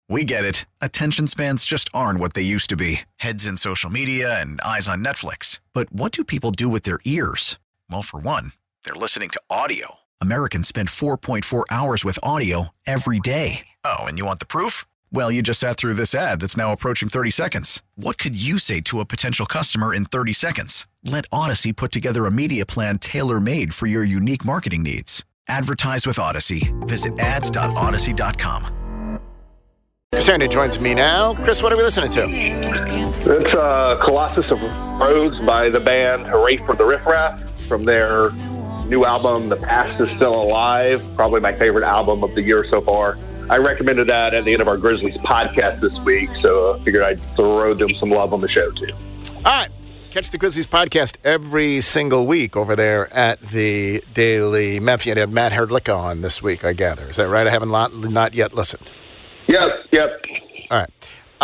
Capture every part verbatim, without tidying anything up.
We get it. Attention spans just aren't what they used to be. Heads in social media and eyes on Netflix. But what do people do with their ears? Well, for one, they're listening to audio. Americans spend four point four hours with audio every day. Oh, and you want the proof? Well, you just sat through this ad that's now approaching thirty seconds. What could you say to a potential customer in thirty seconds? Let Odyssey put together a media plan tailor-made for your unique marketing needs. Advertise with Odyssey. Visit ads dot odyssey dot com. Chris Herndon joins me now. Chris, what are we listening to? It's uh, Colossus of Rhodes by the band Hooray for the Riff Raff from their new album, The Past is Still Alive, probably my favorite album of the year so far. I recommended that at the end of our Grizzlies podcast this week, so I figured I'd throw them some love on the show, too. All right. Catch the Grizzlies podcast every single week over there at the Daily Memphian. You had Matt Herdlicka on this week, I gather. Is that right? I haven't not, not yet listened. Yep, yep. All right.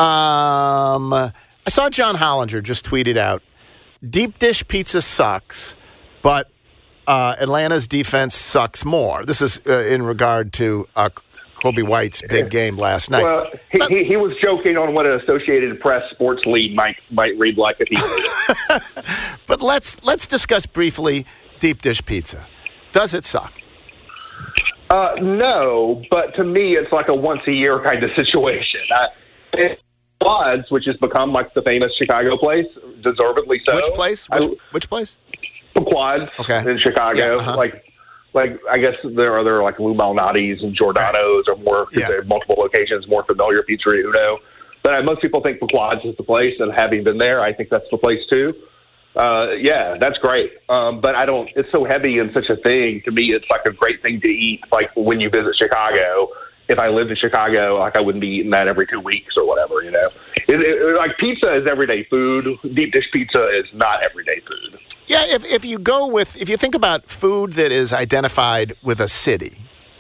Um, I saw John Hollinger just tweeted out, deep dish pizza sucks, but uh, Atlanta's defense sucks more. This is uh, in regard to uh, Kobe White's big game last night. Well, he, but, he, he was joking on what an Associated Press sports lead might might read like if he But let's let's discuss briefly deep dish pizza. Does it suck? Uh, no, but to me, it's like a once-a-year kind of situation. I, Quads, which has become like the famous Chicago place, deservedly so. Which place? Which, I, which place? The Quads okay. in Chicago. Yeah, uh-huh. Like, like I guess there are other like Lou Malnati's and Giordano's or more, because yeah. they have multiple locations, more familiar Pizzeria Uno. But uh, most people think the Quads is the place, and having been there, I think that's the place too. Uh, yeah, that's great. Um, but I don't, it's so heavy and such a thing. To me, it's like a great thing to eat, like when you visit Chicago. If I lived in Chicago, like I wouldn't be eating that every two weeks or whatever, you know. It, it, like pizza is everyday food. Deep dish pizza is not everyday food. Yeah, if if you go with, if you think about food that is identified with a city,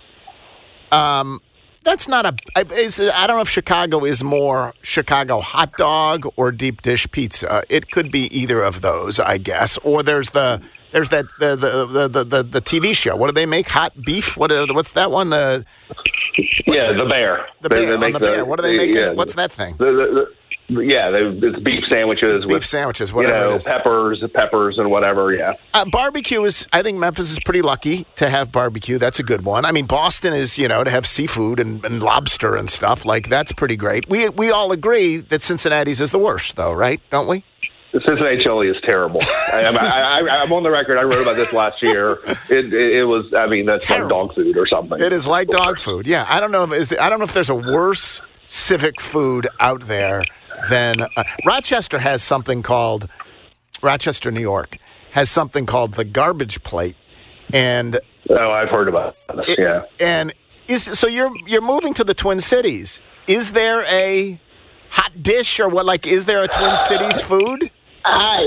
um, that's not a, I don't know if Chicago is more Chicago hot dog or deep dish pizza. It could be either of those, I guess. Or there's the, there's that, the, the, the, the, the T V show. What do they make? Hot beef? What? What's that one? Uh, yeah, the bear. The they, bear, they on make the the, bear. What are they making? Yeah, What's that thing? The, the, the, yeah, they, it's beef sandwiches. Beef with, sandwiches, whatever you know, it is. peppers, peppers and whatever, yeah. Uh, barbecue is, I think Memphis is pretty lucky to have barbecue. That's a good one. I mean, Boston is, you know, to have seafood and, and lobster and stuff. Like, that's pretty great. We we all agree that Cincinnati's is the worst, though, right? Don't we? The Cincinnati chili is terrible. I, I, I, I'm on the record. I wrote about this last year. It, it, it was, I mean, that's terrible. Like dog food or something. It is like dog food. Yeah, I don't know. If, is the, I don't know if there's a worse civic food out there than uh, Rochester has something called Rochester, New York has something called the garbage plate, and oh, I've heard about this. It, yeah, and is so you're you're moving to the Twin Cities. Is there a hot dish or what? Like, is there a Twin Cities food? I,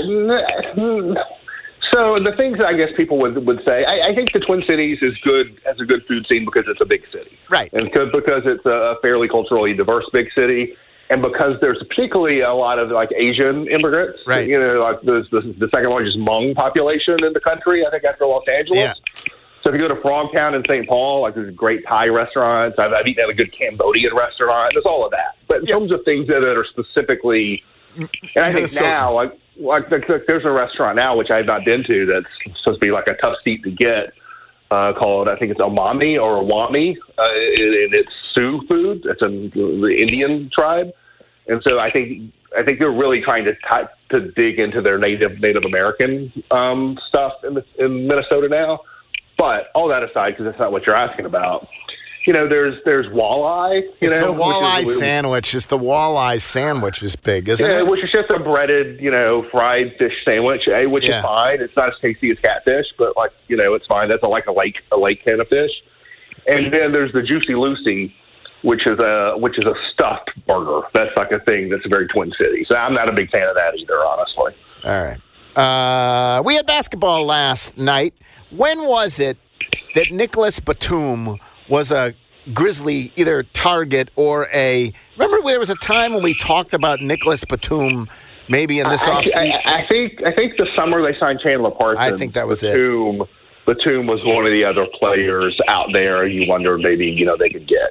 so the things I guess people would would say, I, I think the Twin Cities is good as a good food scene because it's a big city, right? And because because it's a fairly culturally diverse big city, and because there's particularly a lot of like Asian immigrants, right? You know, like there's the, the second largest Hmong population in the country, I think, after Los Angeles. Yeah. So if you go to Frogtown in Saint Paul, like there's great Thai restaurants. I've, I've eaten at a good Cambodian restaurant. There's all of that. But in yeah. terms of things that are specifically, and I think Minnesota. now, like, like there's a restaurant now which I've not been to that's supposed to be like a tough seat to get, uh, called I think it's Omami or Awami, uh, and it's Sioux food. It's in the Indian tribe, and so I think I think they're really trying to t- to dig into their native Native American um, stuff in the, in Minnesota now. But all that aside, because that's not what you're asking about, you know, there's there's walleye. You it's know, the walleye which is, sandwich. It's the walleye sandwich is big, isn't yeah, it? Which is just a breaded, you know, fried fish sandwich, eh, which yeah. is fine. It's not as tasty as catfish, but like, you know, it's fine. That's a, like a lake a lake can of fish. And then there's the Juicy Lucy, which is a which is a stuffed burger. That's like a thing that's very Twin Cities. So I'm not a big fan of that either, honestly. All right. Uh, we had basketball last night. When was it that Nicholas Batum was a Grizzly either target or a... Remember there was a time when we talked about Nicholas Batum maybe in this I, offseason? I, I think I think the summer they signed Chandler Parsons. I think that was Batum, it. Batum was one of the other players out there you wonder maybe, you know, they could get.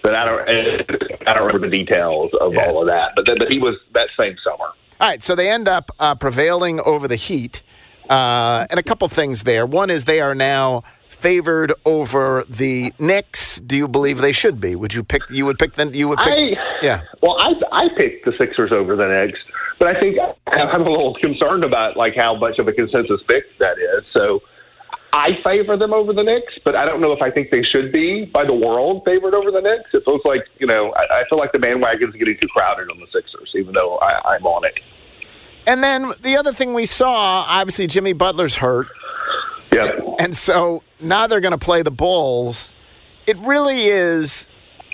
But I don't, I don't remember the details of yeah. all of that. But, then, but he was that same summer. All right, so they end up uh, prevailing over the Heat. Uh, and a couple things there. One is they are now favored over the Knicks. Do you believe they should be? Would you pick? You would pick them. You would pick. I, yeah. Well, I I picked the Sixers over the Knicks, but I think I'm a little concerned about like how much of a consensus pick that is. So I favor them over the Knicks, but I don't know if I think they should be by the world favored over the Knicks. It feels like you know I, I feel like the bandwagon's getting too crowded on the Sixers, even though I, I'm on it. And then the other thing we saw, obviously Jimmy Butler's hurt. Yeah. And so now they're going to play the Bulls. It really is,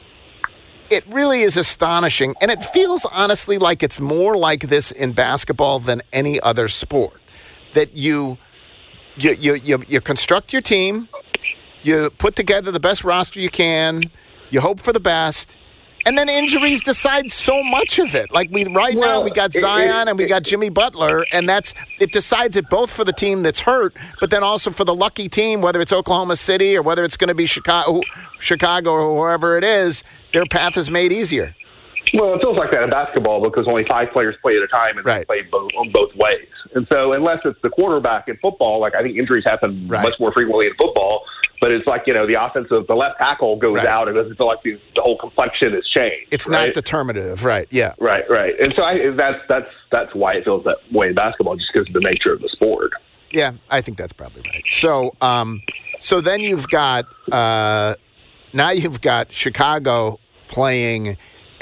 it really is astonishing. And it feels honestly like it's more like this in basketball than any other sport. That you, you, you, you, you construct your team, you put together the best roster you can, you hope for the best, and then injuries decide so much of it. Like we right well, now, we got Zion it, it, and we got Jimmy Butler, and that's it decides it both for the team that's hurt, but then also for the lucky team, whether it's Oklahoma City or whether it's going to be Chicago, Chicago or wherever it is, their path is made easier. Well, it feels like that in basketball because only five players play at a time and right. they play both, on both ways. And so unless it's the quarterback in football, like I think injuries happen right. much more frequently in football, but it's like, you know, the offensive, the left tackle goes right. out and it doesn't feel like the, the whole complexion has changed. It's right? not determinative, right, yeah. Right, right. And so I, that's that's that's why it feels that way in basketball, just because of the nature of the sport. Yeah, I think that's probably right. So, um, so then you've got, uh, now you've got Chicago playing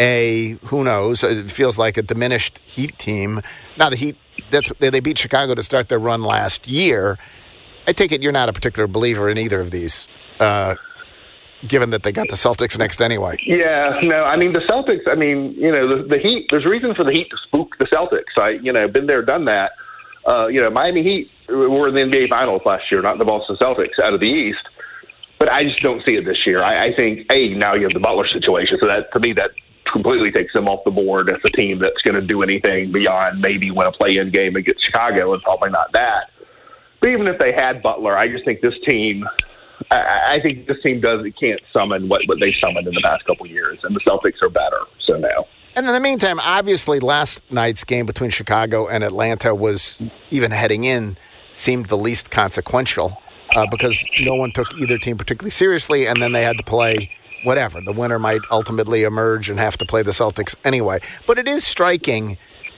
a, who knows, it feels like a diminished Heat team. Now the Heat, that's they beat Chicago to start their run last year. I take it you're not a particular believer in either of these, uh, given that they got the Celtics next anyway. Yeah, no, I mean, the Celtics, I mean, you know, the, the Heat, there's reason for the Heat to spook the Celtics. I, you know, been there, done that. Uh, you know, Miami Heat were in the N B A Finals last year, not the Boston Celtics out of the East. But I just don't see it this year. I, I think, A, now you have the Butler situation, so that, to me, that completely takes them off the board as a team that's going to do anything beyond maybe win a play-in game against Chicago, and probably not that. But even if they had Butler, I just think this team, I, I think this team does it can't summon what, what they summoned in the past couple of years, and the Celtics are better. So now. And in the meantime, obviously, last night's game between Chicago and Atlanta was, even heading in, seemed the least consequential uh, because no one took either team particularly seriously, and then they had to play whatever. The winner might ultimately emerge and have to play the Celtics anyway. But it is striking,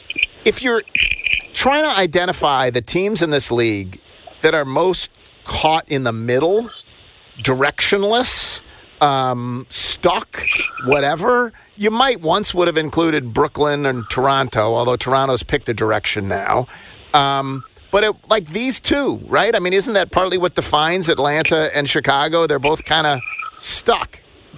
if you're trying to identify the teams in this league that are most caught in the middle, directionless, um, stuck, whatever, you might once would have included Brooklyn and Toronto, although Toronto's picked a direction now. Um, but it, like these two, right? I mean, isn't that partly what defines Atlanta and Chicago? They're both kind of stuck.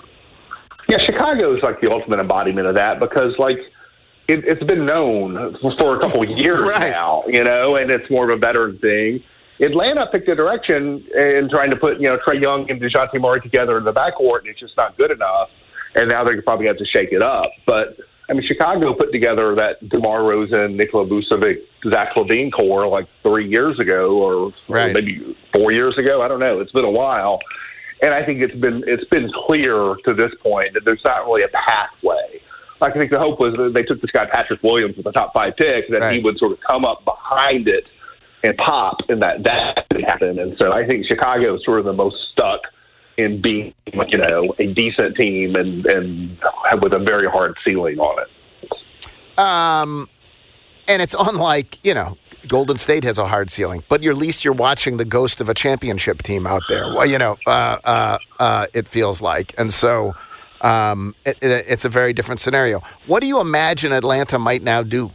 Yeah, Chicago is like the ultimate embodiment of that because, like, it, it's been known for a couple of years right. now, you know, and it's more of a veteran thing. Atlanta picked a direction in trying to put, you know, Trae Young and DeJounte Murray together in the backcourt, and it's just not good enough. And now they're probably have to shake it up. But, I mean, Chicago put together that DeMar Rosen, Nikola Vucevic, Zach LaVine core like three years ago or, right. or maybe four years ago. I don't know. It's been a while. And I think it's been it's been clear to this point that there's not really a pathway. Like I think the hope was that they took this guy Patrick Williams with the top five picks, that right. he would sort of come up behind it and pop, and that that didn't happen. And so I think Chicago is sort of the most stuck in being, you know, a decent team and and with a very hard ceiling on it. Um, and it's unlike, you know, Golden State has a hard ceiling, but at least you're watching the ghost of a championship team out there. Well, you know, uh, uh, uh, it feels like. And so um, it, it, it's a very different scenario. What do you imagine Atlanta might now do?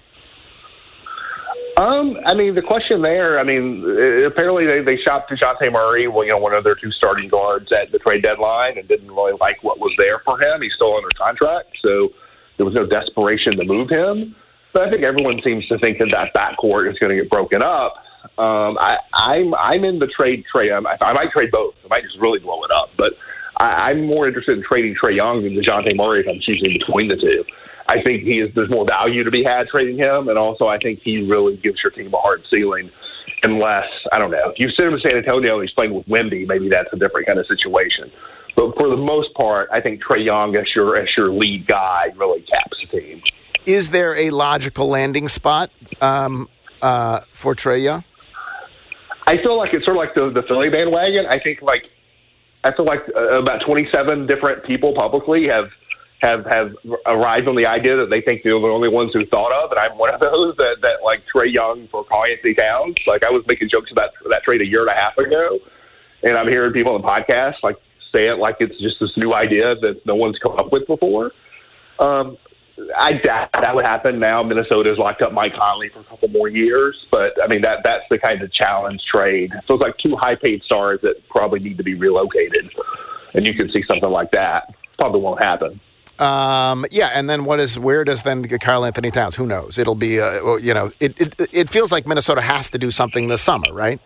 Um, I mean, the question there, I mean, apparently they, they shopped DeJounte Murray, well, you know, one of their two starting guards at the trade deadline and didn't really like what was there for him. He's still under contract, so there was no desperation to move him. But I think everyone seems to think that that backcourt is going to get broken up. Um, I, I'm I'm in the trade Trae. I, I might trade both. I might just really blow it up. But I, I'm more interested in trading Trae Young than DeJounte Murray if I'm choosing between the two. I think he is, there's more value to be had trading him, and also I think he really gives your team a hard ceiling. Unless, I don't know, if you sit him in San Antonio and he's playing with Wemby, maybe that's a different kind of situation. But for the most part, I think Trae Young as your as your lead guy really caps the team. Is there a logical landing spot um, uh, for Trae Young? I feel like it's sort of like the, the Philly bandwagon. I think like I feel like uh, about twenty-seven different people publicly have have have arrived on the idea that they think they're the only ones who thought of, and I'm one of those that, that like Trae Young for Karl-Anthony Towns. Like I was making jokes about that trade a year and a half ago, and I'm hearing people on the podcast like say it like it's just this new idea that no one's come up with before. Um, I doubt that would happen now. Minnesota's locked up Mike Conley for a couple more years, but I mean that that's the kind of challenge trade. So it's like two high-paid stars that probably need to be relocated, and you can see something like that. Probably won't happen. Um, yeah, and then what is where does then Karl-Anthony Towns? Who knows? It'll be uh, you know it, it it feels like Minnesota has to do something this summer, right?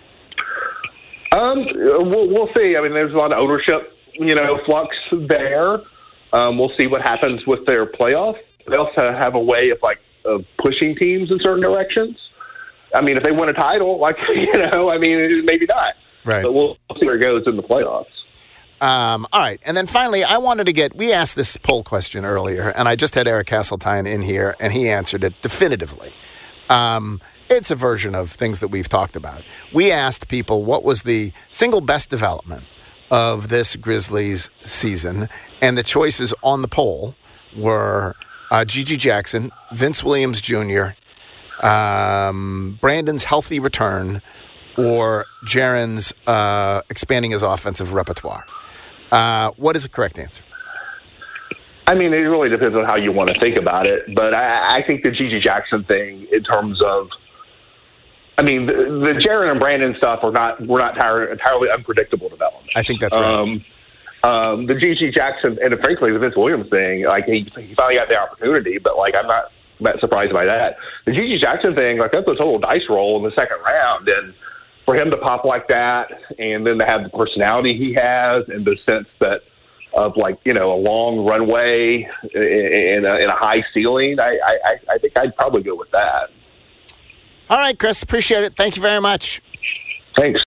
Um, we'll, we'll see. I mean, there's a lot of ownership, you know, flux there. Um, we'll see what happens with their playoff. They also have a way of like of pushing teams in certain directions. I mean, if they win a title, like you know, I mean, maybe not. Right. But we'll see where it goes in the playoffs. Um, all right, and then finally, I wanted to get. We asked this poll question earlier, and I just had Eric Hasseltine in here, and he answered it definitively. Um, it's a version of things that we've talked about. We asked people what was the single best development of this Grizzlies season, and the choices on the poll were uh, Gigi Jackson, Vince Williams Junior, um, Brandon's healthy return, or Jaren's uh, expanding his offensive repertoire. Uh, what is the correct answer? I mean, it really depends on how you want to think about it, but I, I think the Gigi Jackson thing in terms of I mean, the, the Jaren and Brandon stuff are not we're not entirely, entirely unpredictable development. I think that's right. Um, um, the Gigi Jackson and frankly the Vince Williams thing, like he, he finally got the opportunity, but like I'm not that surprised by that. The Gigi Jackson thing, like that's a total dice roll in the second round, and for him to pop like that, and then to have the personality he has, and the sense that of like you know a long runway and a, and a high ceiling, I, I I think I'd probably go with that. All right, Chris, appreciate it. Thank you very much. Thanks.